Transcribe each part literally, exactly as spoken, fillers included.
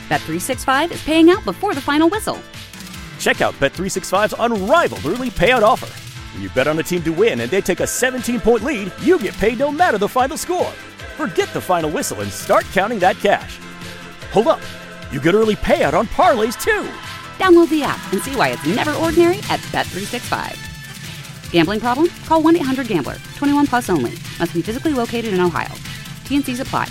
Bet three sixty-five is paying out before the final whistle. Check out Bet three sixty-five's unrivaled early payout offer. When you bet on a team to win and they take a seventeen-point lead, you get paid no matter the final score. Forget the final whistle and start counting that cash. Hold up. You get early payout on parlays, too. Download the app and see why it's never ordinary at Bet three sixty-five. Gambling problem? Call one eight hundred gambler. twenty-one plus only. Must be physically located in Ohio. T and C's apply.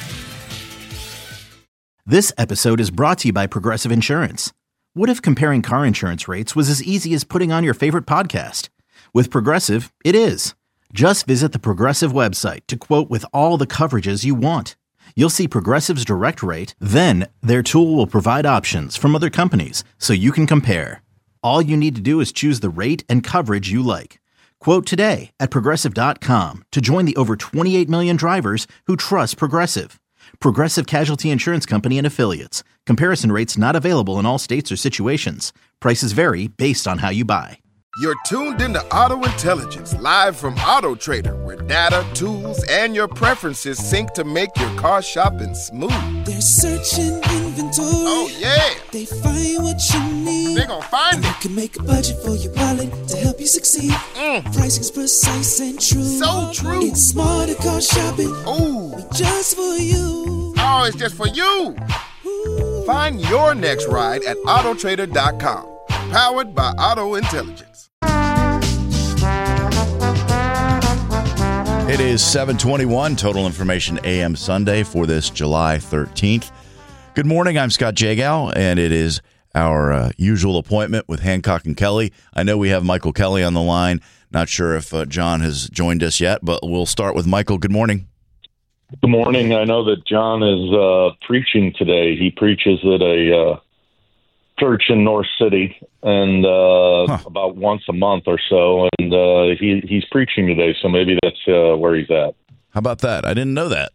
This episode is brought to you by Progressive Insurance. What if comparing car insurance rates was as easy as putting on your favorite podcast? With Progressive, it is. Just visit the Progressive website to quote with all the coverages you want. You'll see Progressive's direct rate, then their tool will provide options from other companies so you can compare. All you need to do is choose the rate and coverage you like. Quote today at Progressive dot com to join the over twenty-eight million drivers who trust Progressive. Progressive Casualty Insurance Company and Affiliates. Comparison rates not available in all states or situations. Prices vary based on how you buy. You're tuned into Auto Intelligence, live from Auto Trader, where data, tools, and your preferences sync to make your car shopping smooth. They're searching inventory. Oh, yeah. They find what you need. They're gonna find and it. You can make a budget for your wallet to help you succeed. Mm. Pricing's precise and true. So true. It's smarter car shopping. Ooh. Just for you. Oh, it's just for you. Ooh. Find your next ride at Auto Trader dot com. Powered by Auto Intelligence. It is seven twenty-one, Total Information A M Sunday for this July thirteenth. Good morning, I'm Scott Jagow, and it is our uh, usual appointment with Hancock and Kelly. I know we have Michael Kelly on the line. Not sure if uh, John has joined us yet, but we'll start with Michael. Good morning. Good morning. I know that John is uh, preaching today. He preaches at a uh, church in North City, and uh, huh. about once a month or so, and uh, he he's preaching today, so maybe that's uh, where he's at. How about that? I didn't know that.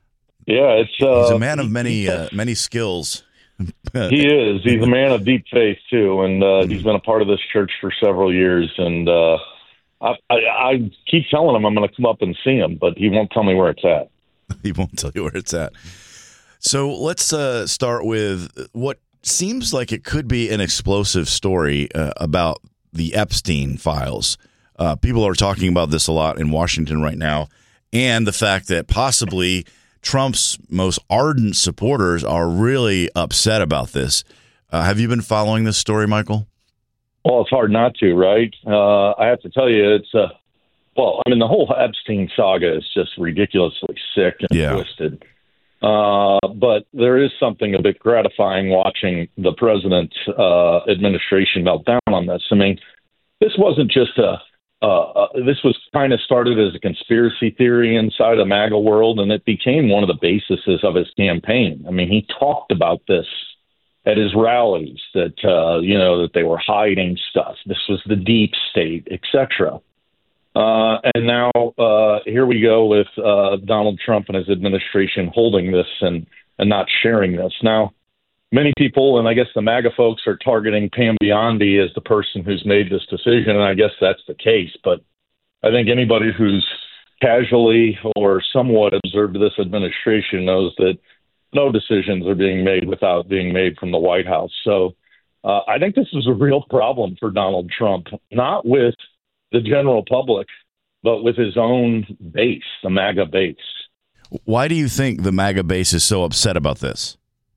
Yeah, it's uh, he's a man of many uh, many skills. He is. He's a man of deep faith too, and uh, mm-hmm. he's been a part of this church for several years. And uh, I, I, I keep telling him I'm going to come up and see him, but he won't tell me where it's at. He won't tell you where it's at. So let's uh, start with what seems like it could be an explosive story uh, about the Epstein files. Uh, people are talking about this a lot in Washington right now, and the fact that possibly Trump's most ardent supporters are really upset about this. Uh, have you been following this story, Michael? Well, it's hard not to, right? Uh, I have to tell you, it's uh, well, I mean, the whole Epstein saga is just ridiculously sick and yeah. twisted. Uh, but there is something a bit gratifying watching the president's uh, administration melt down on this. I mean, this wasn't just a, uh, uh, this was kind of started as a conspiracy theory inside the MAGA world, and it became one of the bases of his campaign. I mean, he talked about this at his rallies, that, uh, you know, that they were hiding stuff. This was the deep state, et cetera. Uh, and now uh, here we go with uh, Donald Trump and his administration holding this and, and not sharing this. Now, many people, and I guess the MAGA folks, are targeting Pam Biondi as the person who's made this decision, and I guess that's the case. But I think anybody who's casually or somewhat observed this administration knows that no decisions are being made without being made from the White House. So uh, I think this is a real problem for Donald Trump, not with the general public, but with his own base, the MAGA base. Why do you think the MAGA base is so upset about this?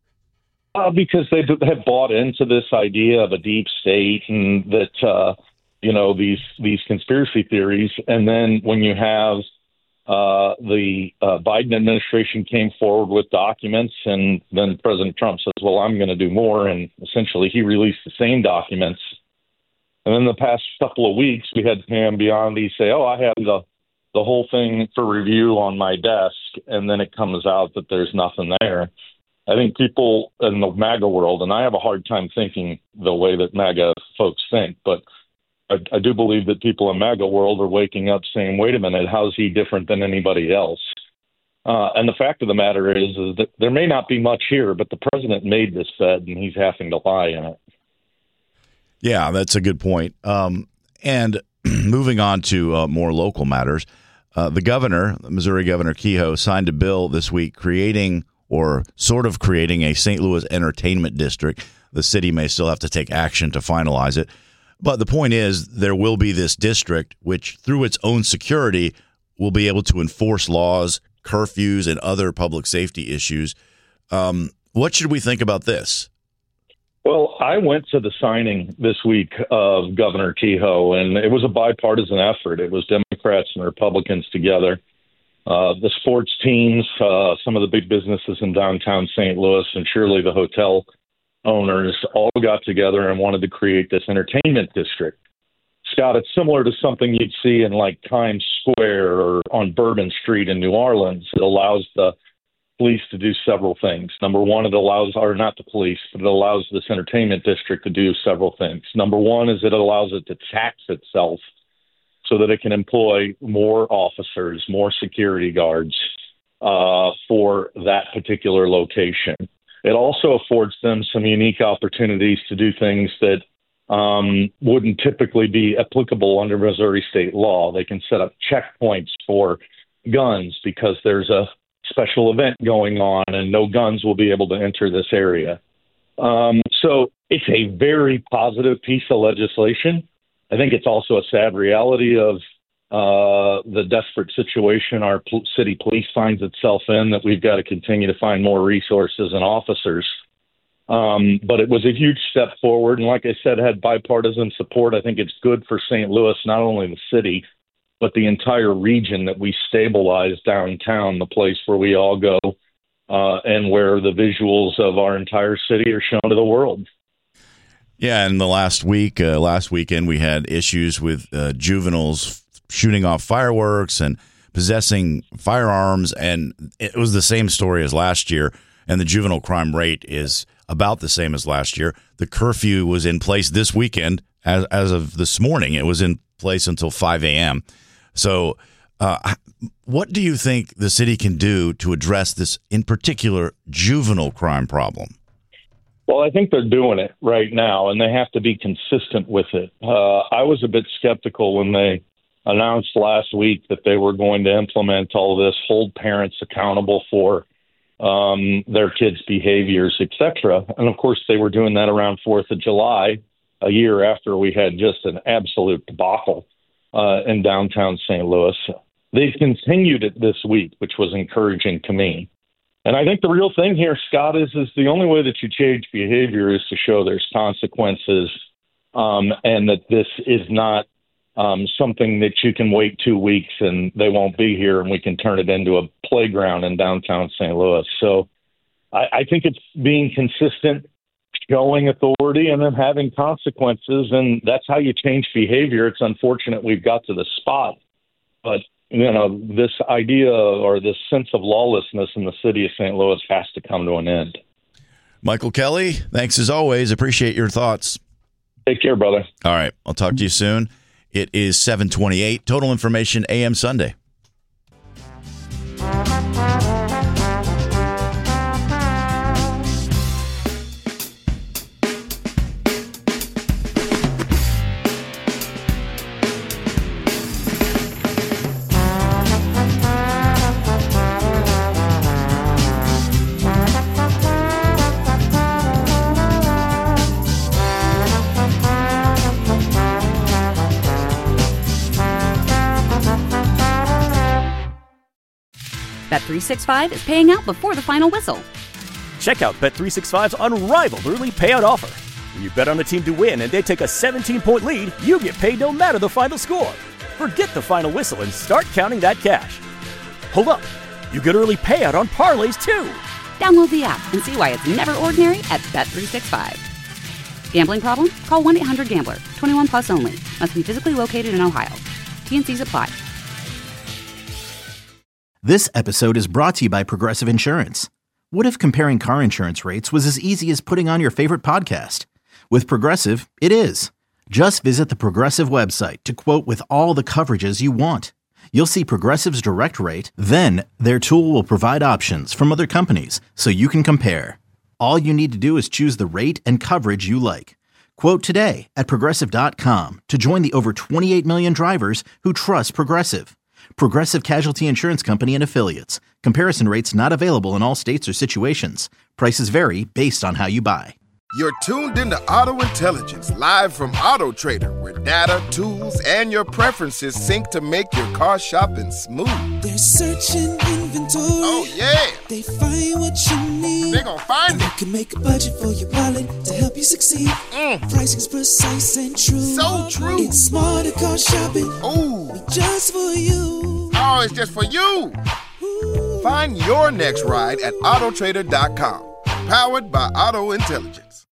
Uh, because they have bought into this idea of a deep state and that, uh, you know, these these conspiracy theories. And then when you have uh, the uh, Biden administration came forward with documents, and then President Trump says, well, I'm going to do more. And essentially he released the same documents. And then the past couple of weeks, we had Pam Biondi say, oh, I have the, the whole thing for review on my desk. And then it comes out that there's nothing there. I think people in the MAGA world, and I have a hard time thinking the way that MAGA folks think, but I, I do believe that people in MAGA world are waking up saying, wait a minute, how's he different than anybody else? Uh, and the fact of the matter is, is that there may not be much here, but the president made this bed and he's having to lie in it. Yeah, that's a good point. Um, and moving on to uh, more local matters, uh, the governor, Missouri Governor Kehoe, signed a bill this week creating or sort of creating a Saint Louis entertainment district. The city may still have to take action to finalize it. But the point is, there will be this district which, through its own security, will be able to enforce laws, curfews, and other public safety issues. Um, what should we think about this? Well, I went to the signing this week of Governor Kehoe, and it was a bipartisan effort. It was Democrats and Republicans together. Uh, the sports teams, uh, some of the big businesses in downtown Saint Louis, and surely the hotel owners all got together and wanted to create this entertainment district. Scott, it's similar to something you'd see in like Times Square or on Bourbon Street in New Orleans. It allows the police to do several things. Number one, it allows, or not the police, but it allows this entertainment district to do several things. Number one is it allows it to tax itself so that it can employ more officers, more security guards uh, for that particular location. It also affords them some unique opportunities to do things that um, wouldn't typically be applicable under Missouri state law. They can set up checkpoints for guns because there's a special event going on and no guns will be able to enter this area. Um, so it's a very positive piece of legislation. I think it's also a sad reality of uh, the desperate situation our pl- city police finds itself in, that we've got to continue to find more resources and officers. Um, but it was a huge step forward. And like I said, had bipartisan support. I think it's good for Saint Louis, not only the city, but the entire region, that we stabilize downtown, the place where we all go uh, and where the visuals of our entire city are shown to the world. Yeah, and the last week, uh, last weekend, we had issues with uh, juveniles shooting off fireworks and possessing firearms, and it was the same story as last year, and the juvenile crime rate is about the same as last year. The curfew was in place this weekend. As, as of this morning, it was in place until five a.m. So uh, what do you think the city can do to address this, in particular, juvenile crime problem? Well, I think they're doing it right now, and they have to be consistent with it. Uh, I was a bit skeptical when they announced last week that they were going to implement all this, hold parents accountable for um, their kids' behaviors, et cetera. And, of course, they were doing that around fourth of July, a year after we had just an absolute debacle uh, in downtown Saint Louis. They've continued it this week, which was encouraging to me. And I think the real thing here, Scott, is is the only way that you change behavior is to show there's consequences, um, and that this is not um, something that you can wait two weeks and they won't be here and we can turn it into a playground in downtown Saint Louis. So I, I think it's being consistent, showing authority, and then having consequences, and that's how you change behavior. It's unfortunate we've got to the spot, but you know, this idea or this sense of lawlessness in the city of Saint Louis has to come to an end. Michael Kelly, thanks as always. Appreciate your thoughts. Take care, brother. All right. I'll talk to you soon. It is seven twenty-eight. Total Information A M Sunday. Bet three sixty-five is paying out before the final whistle. Check out Bet three sixty-five's unrivaled early payout offer. When you bet on a team to win and they take a seventeen-point lead, you get paid no matter the final score. Forget the final whistle and start counting that cash. Hold up. You get early payout on parlays, too. Download the app and see why it's never ordinary at Bet three sixty-five. Gambling problem? Call one eight hundred gambler. twenty-one plus only. Must be physically located in Ohio. T and C's apply. This episode is brought to you by Progressive Insurance. What if comparing car insurance rates was as easy as putting on your favorite podcast? With Progressive, it is. Just visit the Progressive website to quote with all the coverages you want. You'll see Progressive's direct rate, then their tool will provide options from other companies so you can compare. All you need to do is choose the rate and coverage you like. Quote today at Progressive dot com to join the over twenty-eight million drivers who trust Progressive. Progressive Casualty Insurance Company and Affiliates. Comparison rates not available in all states or situations. Prices vary based on how you buy. You're tuned into Auto Intelligence, live from Auto Trader, where data, tools, and your preferences sync to make your car shopping smooth. They're searching inventory. Oh, yeah. They find what you need. They're gonna find and it. You can make a budget for your wallet to help you succeed. Mm. Pricing's precise and true. So true. It's smarter car shopping. Ooh. Just for you. Oh, it's just for you. Ooh. Find your next ride at auto trader dot com. Powered by Auto Intelligence.